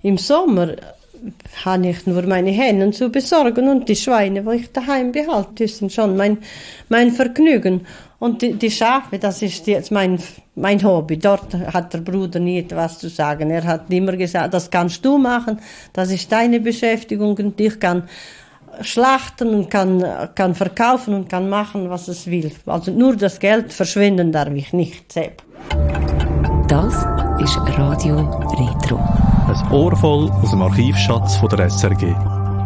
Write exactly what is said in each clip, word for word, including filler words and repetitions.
Im Sommer habe ich nur meine Hennen zu besorgen und die Schweine, die ich daheim behalte, das sind schon mein, mein Vergnügen. Und die, die Schafe, das ist jetzt mein, mein Hobby. Dort hat der Bruder nie etwas zu sagen. Er hat immer gesagt, das kannst du machen, das ist deine Beschäftigung und ich kann schlachten und kann, kann verkaufen und kann machen, was es will. Also nur das Geld verschwinden darf ich nicht selbst. Das ist Radio Retro. Ein Ohr voll aus dem Archivschatz von der S R G.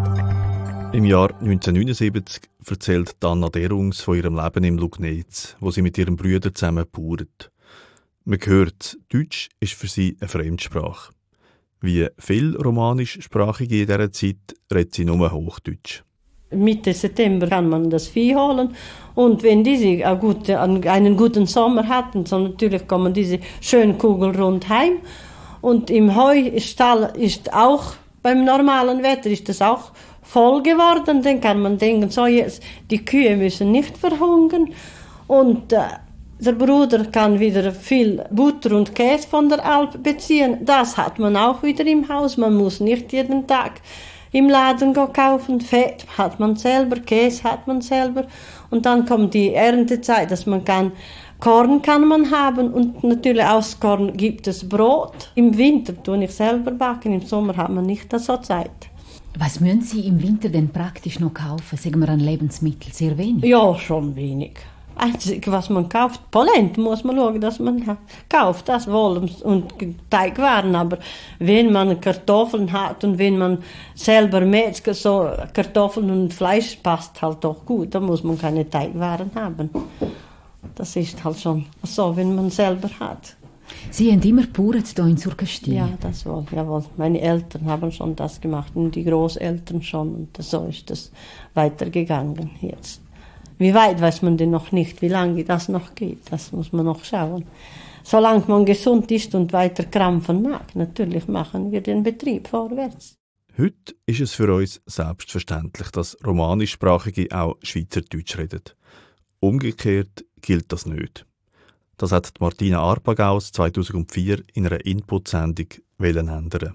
Im Jahr neunzehnhundertneunundsiebzig erzählt Anna Derungs von ihrem Leben im Lugnetz, wo sie mit ihrem Bruder zusammen bauert. Man hört, Deutsch ist für sie eine Fremdsprache. Wie viele Romanischsprachige in dieser Zeit redet sie nur Hochdeutsch. Mitte September kann man das Vieh holen und wenn diese eine gute, einen guten Sommer hatten, so natürlich kommen diese schönen Kugeln rund heim und im Heustall ist auch beim normalen Wetter ist das auch voll geworden. Dann kann man denken, so jetzt die Kühe müssen nicht verhungern und äh, der Bruder kann wieder viel Butter und Käse von der Alp beziehen. Das hat man auch wieder im Haus. Man muss nicht jeden Tag im Laden kaufen. Fett hat man selber, Käse hat man selber. Und dann kommt die Erntezeit, dass man kann, Korn kann man haben und natürlich aus Korn gibt es Brot. Im Winter tue ich selber backen, im Sommer hat man nicht so Zeit. Was müssen Sie im Winter denn praktisch noch kaufen? Sagen wir an Lebensmitteln sehr wenig? Ja, schon wenig. Einzig, was man kauft, Polenta muss man schauen, dass man kauft, das wohl und Teigwaren. Aber wenn man Kartoffeln hat und wenn man selber mäht, so Kartoffeln und Fleisch passt halt doch gut, da muss man keine Teigwaren haben. Das ist halt schon so, wenn man selber hat. Sie haben immer gebaut hier in Surkestin? Ja, das wohl, jawohl. Meine Eltern haben schon das gemacht und die Großeltern schon und so ist das weitergegangen jetzt. Wie weit weiß man denn noch nicht, wie lange das noch geht, das muss man noch schauen. Solange man gesund ist und weiter krampfen mag, natürlich machen wir den Betrieb vorwärts. Heute ist es für uns selbstverständlich, dass Romanischsprachige auch Schweizerdeutsch reden. Umgekehrt gilt das nicht. Das hat Martina Arpagaus zweitausendvier in einer Input-Sendung ändern.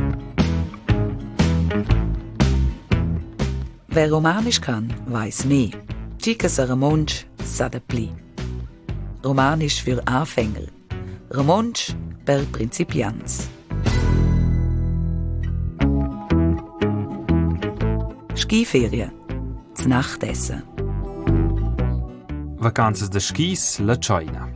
Wer Romanisch kann, weiss mehr. Chicas a Romonsch, Sadapli. Romanisch für Anfänger. Romonsch per Principianz. Skiferien. Das Nachtessen. Vacanze de Skis, La China.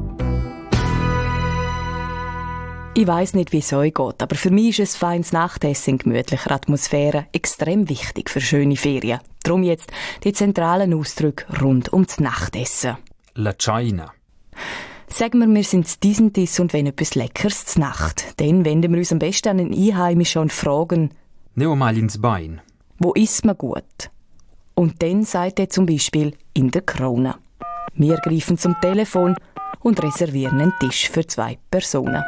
Ich weiss nicht, wie es euch geht, aber für mich ist ein feines Nachtessen in gemütlicher Atmosphäre extrem wichtig für schöne Ferien. Darum jetzt die zentralen Ausdrücke rund um das Nachtessen. La China. Sagen wir, wir sind diesen Tisch und wenn etwas Leckeres zur Nacht. Dann wenden wir uns am besten an einen Einheimischen und fragen, Neo mal ins Bein. Wo isst man gut? Und dann sagt er zum Beispiel in der Krone. Wir greifen zum Telefon und reservieren einen Tisch für zwei Personen.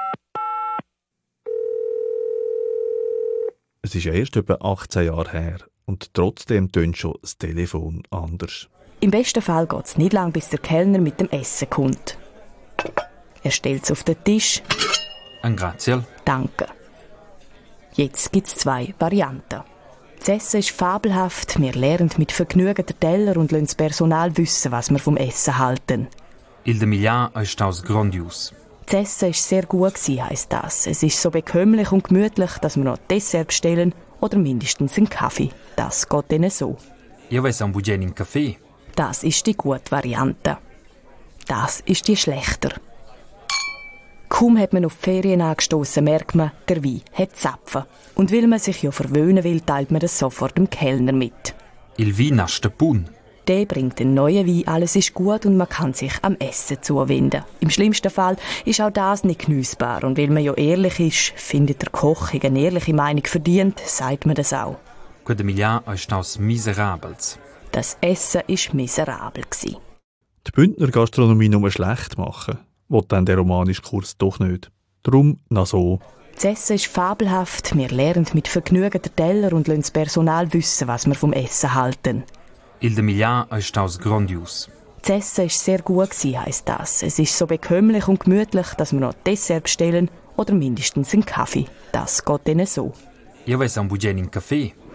Es ist erst etwa achtzehn Jahre her und trotzdem tönt schon das Telefon anders. Im besten Fall geht es nicht lang, bis der Kellner mit dem Essen kommt. Er stellt es auf den Tisch. Ein Graziel. Danke. Jetzt gibt es zwei Varianten. Das Essen ist fabelhaft, wir lernen mit Vergnügen den Teller und lassen das Personal wissen, was wir vom Essen halten. Il de Milan ist aus grandios. Das Essen war sehr gut, heisst das. Es ist so bekömmlich und gemütlich, dass wir noch Dessert bestellen oder mindestens einen Kaffee. Das geht ihnen so. Ich weiß ein Budget im Kaffee. Das ist die gute Variante. Das ist die schlechter. Kaum hat man auf die Ferien angestossen, merkt man, der Wein hat Zapfen. Und weil man sich ja verwöhnen will, teilt man das sofort dem Kellner mit. Il vin ist der Pun. Der bringt einen neuen Wein, alles ist gut und man kann sich am Essen zuwenden. Im schlimmsten Fall ist auch das nicht geniessbar. Und weil man ja ehrlich ist, findet der Koch eine ehrliche Meinung verdient, sagt man das auch. Quel de Milan ist aus Miserables. Das Essen war miserabel. Die Bündner Gastronomie nur schlecht machen, will dann der romanische Kurs doch nicht. Darum na so. Das Essen ist fabelhaft, wir lernen mit Vergnügen den Teller und lassen das Personal wissen, was wir vom Essen halten. Il de Milan ist aus grandios. Das Essen war sehr gut, heisst das. Es ist so bekömmlich und gemütlich, dass wir noch Dessert bestellen oder mindestens einen Kaffee. Das geht ihnen so. Io weiss un bugen in Kaffee.